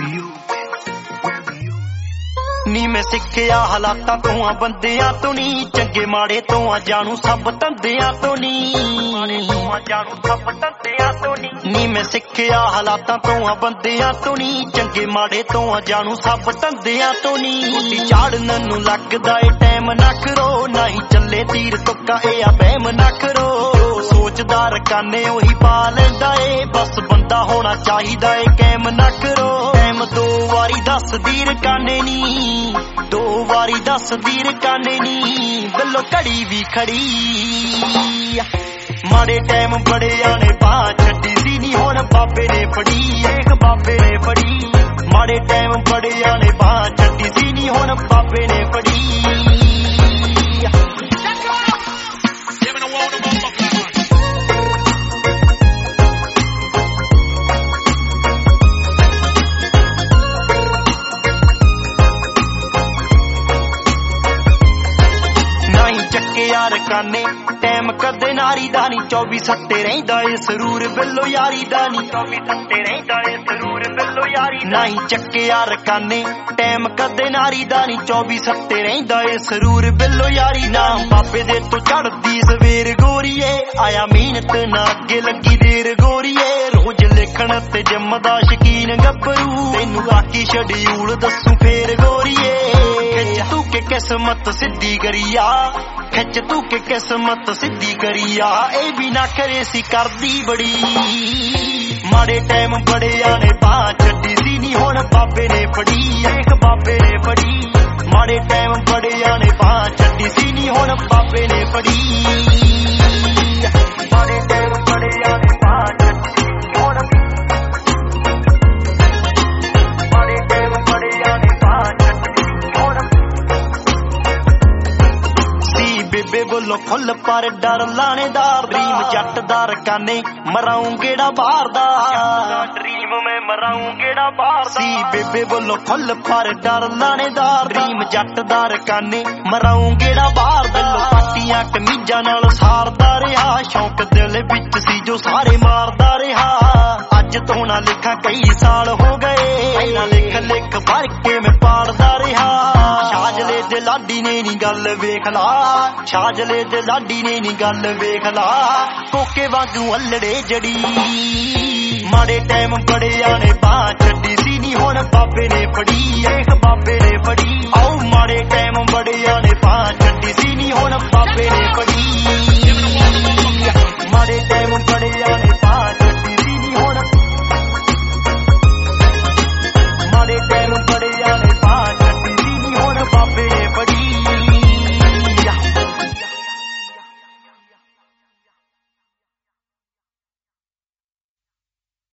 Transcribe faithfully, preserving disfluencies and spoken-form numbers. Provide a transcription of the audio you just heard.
ਨੀ ਮੈਂ ਸਿੱਖਿਆ ਹਾਲਾਤਾਂ ਤੋਂ ਆ ਬੰਦਿਆਂ ਤੋਂ ਨੀ ਚੰਗੇ ਮਾੜੇ ਤੋਂ ਆ ਜਾਣੂ ਸਭ ਧੰਦਿਆਂ ਤੋਂ ਨੀ ਜਾਣੂ ਸਭ ਧੰਦਿਆਂ ਤੋਂ ਨੀ ਨੀ ਮੈਂ ਸਿੱਖਿਆ ਹਾਲਾਤਾਂ ਤੋਂ ਆ ਬੰਦਿਆਂ ਤੋਂ ਨੀ ਚੰਗੇ ਮਾੜੇ ਤੋਂ ਆ ਜਾਣੂ ਸਭ ਧੰਦਿਆਂ ਤੋਂ ਨੀ ਝਾੜਨ ਨੂੰ ਲੱਗਦਾ ਏ ਟਾਈਮ ਨਾ ਕਰੋ ਨਹੀਂ ਚੱਲੇ ਤੀਰ ਤੁੱਕਾ ਇਹ ਆ ਬਹਿਮ ਨਾ ਕਰੋ ਸੋਚਦਾ ਰਕਾਨੇ ਉਹੀ ਪਾ ਲੈਂਦਾ ਏ ਬਸ ਬੰਦਾ ਹੋਣਾ ਚਾਹੀਦਾ ਏ ਕੈਮ ਨਾ ਕਰੋ ਟਾਈਮ ਦੋ ਵਾਰੀ ਦੱਸਦੀ ਰਕਾਨੇ ਨੀ ਦੋ ਵਾਰੀ ਦੱਸਦੀ ਰਕਾਨੇ ਨੀ ਗੱਲੋਂ ਘੜੀ ਵੀ ਖੜੀ ਮਾੜੇ ਟਾਈਮ ਬੜਿਆਂ ਨੇ ਬਾਹ ਛੱਡੀ ਸੀ ਨੀ ਹੁਣ ਬਾਬੇ ਨੇ ਫੜੀ ਏਕ ਬਾਬੇ ਨੇ ਫੜੀ ਮਾੜੇ ਟਾਈਮ ਬੜਿਆਂ ਨੇ ਬਾਹ ਛੱਡੀ ਸੀ ਨੀ ਹੁਣ ਬਾਬੇ ਨੇ ਫੜੀ ਯਾਰ ਕਾਨੇ ਟਾਈਮ ਕਦੇ ਨਾਰੀ ਦਾ ਨੀ ਚੌਵੀ ਸੱਤੇ ਰਹਿੰਦਾ ਏ ਸਰੂਰ ਬਿੱਲੋ ਯਾਰੀ ਦਾ ਨੀ ਚੌਵੀ ਸੱਤੇ ਰਹਿੰਦਾ ਏ ਸਰੂਰ ਬਿੱਲੋ ਯਾਰੀ ਨਹੀਂ ਚੱਕੇ ਯਾਰ ਕਾਨੇ ਟਾਈਮ ਕਦੇ ਨਾਰੀ ਦਾ ਨੀ ਚੌਵੀ ਸੱਤੇ ਰਹਿੰਦਾ ਏ ਸਰੂਰ ਬਿੱਲੋ ਯਾਰੀ ਨਾ ਬਾਬੇ ਦੇ ਤੋਂ ਚੜਦੀ ਸਵੇਰ ਗੋਰੀਏ ਆਇਆ ਮਿਹਨਤ ਨਾ ਅੱਗੇ ਲੱਗੀ ਦੇਰ ਗੋਰੀਏ ਰੋਜ਼ ਲਿਖਣ ਤੇ ਜਿੰਮ ਦਾ ਸ਼ਕੀਨ ਗੱਭਰੂ ਤੈਨੂੰ ਬਾਕੀ ਸ਼ਡਿਊਲ ਦੱਸੂ ਫੇਰ ਗੋਰੀਏ ਖਿੱਚ ਤੂੰ ਕਿ ਕਿਸਮਤ ਸਿੱਧੀ ਕਰੀਆ ਖਿੱਚ ਤੂੰ ਕਿ ਕਿਸਮਤ ਸਿੱਧੀ ਕਰੀਆ ਇਹ ਵੀ ਨਾ ਕਰੇ ਸੀ ਕਰਦੀ ਬੜੀ ਮਾੜੇ ਟਾਈਮ ਬੜਿਆਂ ਨੇ ਬਾਹ ਛੱਡੀ ਸੀ ਨੀ ਹੁਣ ਬਾਬੇ ਨੇ ਫੜੀ ਏਕ ਬਾਬੇ ਨੇ ਫੜੀ ਮਾੜੇ ਟਾਈਮ ਬੜਿਆਂ ਨੇ ਬਾਹ ਛੱਡੀ ਸੀ ਨੀ ਹੁਣ ਬਾਬੇ ਨੇ ਫੜੀ ਮਾੜੇ ਟਾਈਮ ਬੜਿਆਂ ਨੇ ਬਾਹ ਛੱਡੀ ਹੁਣ ਮਾੜੇ ਟਾਈਮ ਬੜਿਆਂ ਨੇ ਬਾਹ ਛੱਡੀ ਹੁਣ ਬੇਬੇ ਬੋਲੋ ਫੁੱਲ ਪਰ ਡਰ ਲਾਣੇਦਾਰ ਡਰੀਮ ਜੱਟ ਦਾ ਰਕਾਨੇ ਮਰਾਉਂ ਗੇੜਾ ਬਾਹਰ ਦਾ ਡਰੀਮ ਮੈਂ ਮਰਾਉਂ ਗੇੜਾ ਬਾਹਰ ਦਾ ਸੀ ਬੇਬੇ ਬੋਲੋ ਫੁੱਲ ਪਰ ਡਰ ਲਾਣੇਦਾਰ ਡਰੀਮ ਜੱਟ ਦਾ ਰਕਾਨੇ ਮਰਾਉਂ ਗੇੜਾ ਬਾਹਰ ਦਾ ਪਾਟੀਆਂ ਕਮੀਜ਼ਾਂ ਨਾਲ ਸਾਰਦਾ ਰਿਹਾ ਸ਼ੌਂਕ ਦਿਲ ਵਿੱਚ ਸੀ ਜੋ ਸਾਰੇ ਮਾਰਦਾ ਰਿਹਾ ਅੱਜ ਤੋਂ ਨਾ ਲਿਖਾਂ ਕਈ ਸਾਲ ਹੋ ਗਏ ਪਹਿਲਾਂ ਲਿਖ ਲਿਖ ਭਰ ਕੇ ਮੈਂ ਪਾੜਦਾ ਰਿਹਾ ਸ਼ਾਜਲੇ ਦੇ ਲਾਡੀ ਨੇ ਨੀ ਗੱਲ ਵੇਖ ਲਾ ਸ਼ਾਜਲੇ ਦੇ ਲਾਡੀ ਨੇ ਨੀ ਗੱਲ ਵੇਖ ਲਾ ਕੋਕੇ ਵਾਂਗੂ ਅੱਲੜੇ ਜੜੀ ਮਾੜੇ ਟਾਈਮ ਬੜਿਆਂ ਨੇ ਬਾਹ ਛੱਡੀ ਸੀ ਨੀ ਹੁਣ ਬਾਬੇ ਨੇ ਫੜੀ ਏਕ ਬਾਬੇ ਨੇ ਫੜੀ ਆਓ ਮਾੜੇ ਟਾਈਮ ਬੜਿਆਂ ਨੇ ਬਾਹ ਛੱਡੀ ਸੀ ਨੀ ਹੁਣ ਬਾਬੇ ਨੇ ਫੜੀ ਮਾੜੇ ਟਾਈਮ ਬੜਿਆਂ ਨੇ